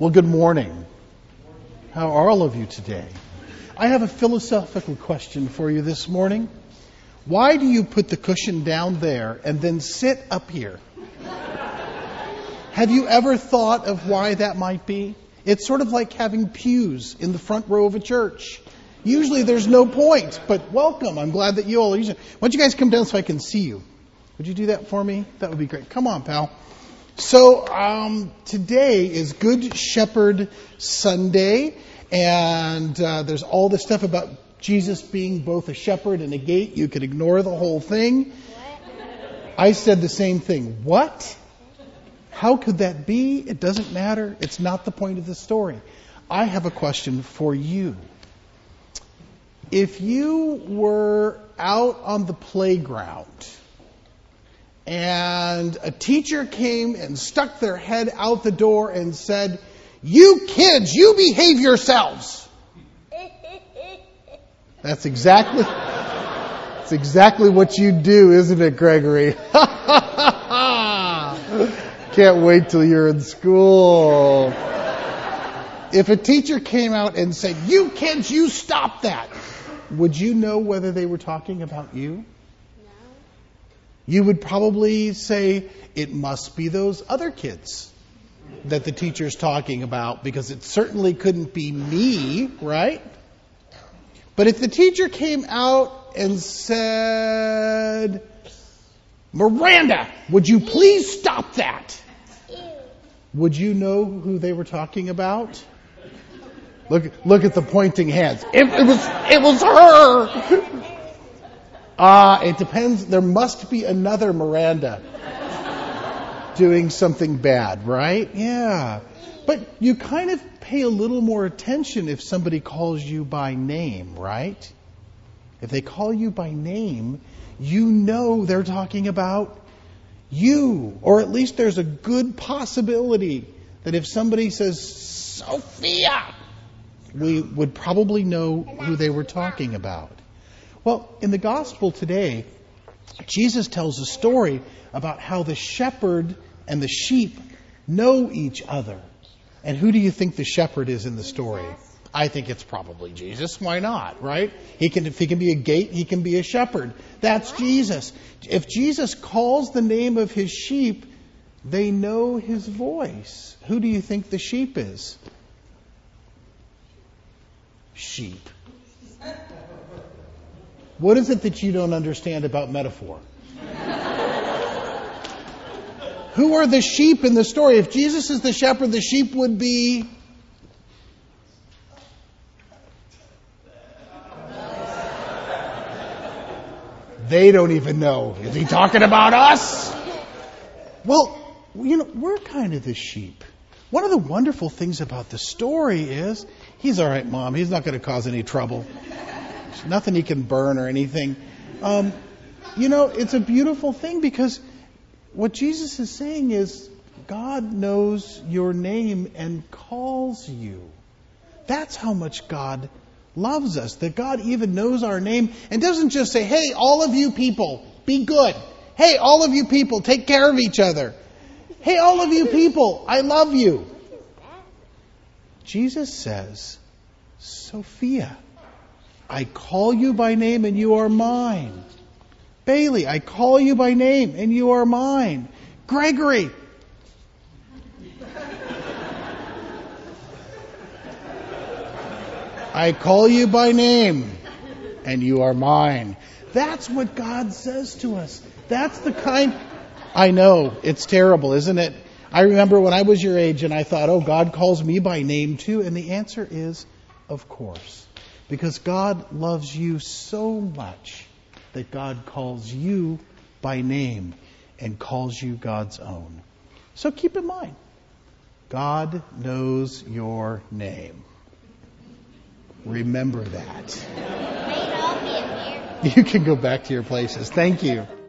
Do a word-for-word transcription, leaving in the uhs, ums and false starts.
Well, good morning. How are all of you today? I have a philosophical question for you this morning. Why do you put the cushion down there and then sit up here? Have you ever thought of why that might be? It's sort of like having pews in the front row of a church. Usually there's no point, but welcome. I'm glad that you all are using it. Why don't you guys come down so I can see you? Would you do that for me? That would be great. Come on, pal. So um, today is Good Shepherd Sunday, and uh, there's all this stuff about Jesus being both a shepherd and a gate. You could ignore the whole thing. I said the same thing. What? How could that be? It doesn't matter. It's not the point of the story. I have a question for you. If you were out on the playground and a teacher came and stuck their head out the door and said, "You kids, you behave yourselves." That's exactly, that's exactly what you do, isn't it, Gregory? Can't wait till you're in school. If a teacher came out and said, "You kids, you stop that," would you know whether they were talking about you? You would probably say, it must be those other kids that the teacher's talking about, because it certainly couldn't be me, right? But if the teacher came out and said, "Miranda, would you please stop that?" Would you know who they were talking about? Look, look at the pointing hands. It, it was, it was her. Ah, uh, it depends. There must be another Miranda doing something bad, right? Yeah. But you kind of pay a little more attention if somebody calls you by name, right? If they call you by name, you know they're talking about you. Or at least there's a good possibility that if somebody says, "Sophia," we would probably know who they were talking about. Well, in the gospel today, Jesus tells a story about how the shepherd and the sheep know each other. And who do you think the shepherd is in the story? I think it's probably Jesus. Why not, right? He can, if he can be a gate, he can be a shepherd. That's Jesus. If Jesus calls the name of his sheep, they know his voice. Who do you think the sheep is? Sheep. What is it that you don't understand about metaphor? Who are the sheep in the story? If Jesus is the shepherd, the sheep would be... They don't even know. Is he talking about us? Well, you know, we're kind of the sheep. One of the wonderful things about the story is, he's all right, Mom. He's not going to cause any trouble. There's nothing he can burn or anything. Um, you know, it's a beautiful thing, because what Jesus is saying is God knows your name and calls you. That's how much God loves us, that God even knows our name and doesn't just say, "Hey, all of you people, be good. Hey, all of you people, take care of each other. Hey, all of you people, I love you." Jesus says, "Sophia, I call you by name and you are mine. Bailey, I call you by name and you are mine. Gregory, I call you by name and you are mine." That's what God says to us. That's the kind... I know, it's terrible, isn't it? I remember when I was your age and I thought, oh, God calls me by name too. And the answer is, of course. Because God loves you so much that God calls you by name and calls you God's own. So keep in mind, God knows your name. Remember that. You can go back to your places. Thank you.